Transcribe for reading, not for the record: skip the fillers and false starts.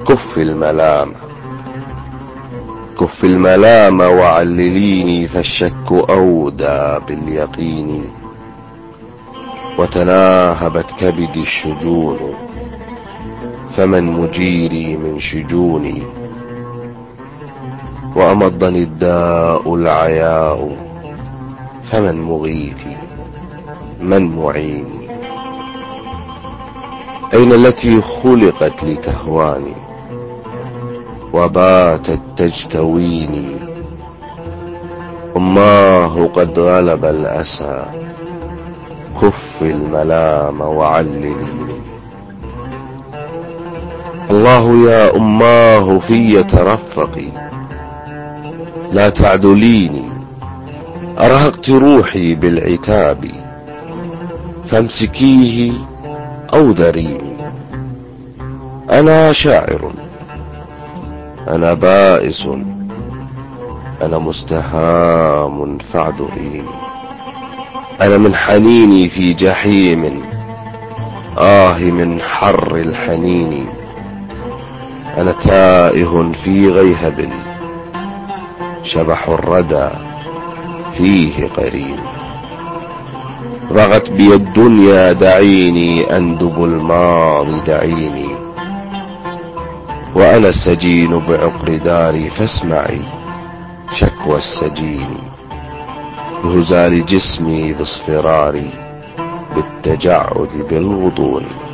كف الملام كف الملام وعلليني، فالشك أودى باليقين. وتناهبت كبدي الشجون، فمن مجيري من شجوني؟ وأمضني الداء العياء، فمن مغيثي من معيني؟ أين التي خلقت لتهواني وباتت تجتويني؟ أماه قد غلب الأسى، كف الملام وعلليني. الله يا أماه في ترفقي، لا تعذليني. أرهقت روحي بالعتاب، فامسكيه أو ذريني. أنا شاعر، أنا بائس، أنا مستهام فاعذريني. أنا من حنيني في جحيم، من حر الحنين. أنا تائه في غيهب، شبح الردى فيه قرين. ضغت بي الدنيا دعيني، أندب الماضي دعيني. وأنا السجين بعقر داري، فاسمعي شكوى السجين. بهزال جسمي باصفراري، بالتجعد بالغضون.